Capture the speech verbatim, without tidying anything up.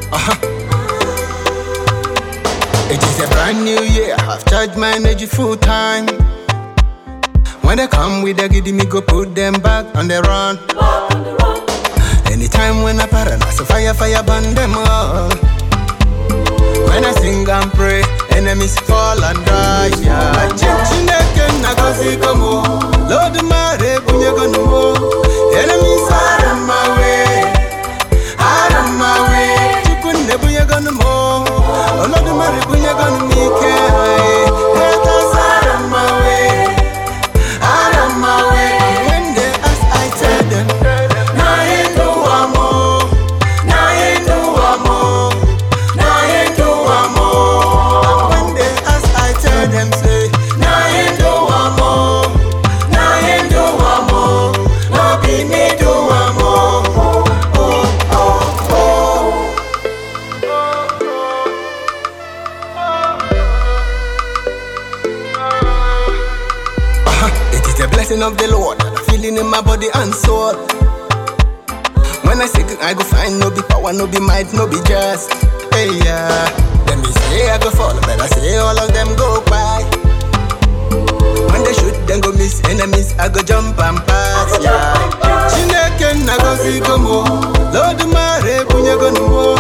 Uh-huh. It is a brand new year, I've charged my energy full time. When they come with the giddy, me go put them back on the run. Back on the run. Anytime when I paradise, fire, fire, burn them all. When I sing and pray, enemies fall and die. Yeah, Chineke na gozi komo, Lord Mare bunye gono. Enemies are on my way, are on my way. Chukune bunye gono mo, Lord Mare bunye gono mike. Haters are on my way, are on my way. And when they ask, I tell them, na endo amo, na endo amo, na endo amo. And when they ask, I tell them, say, na endo amo, na endo amo, no be me do amo. Oh, oh, oh. Uh-huh. It is the blessing of the Lord, feeling in my body and soul. When I say I go find no be power, no be might, no be just. Hey yeah, let me say I go fall, but I say all of them go by. When they shoot, then go miss enemies, I go jump and pass. Yeah, Chineke na go see komo, Lord Mare bunye go no.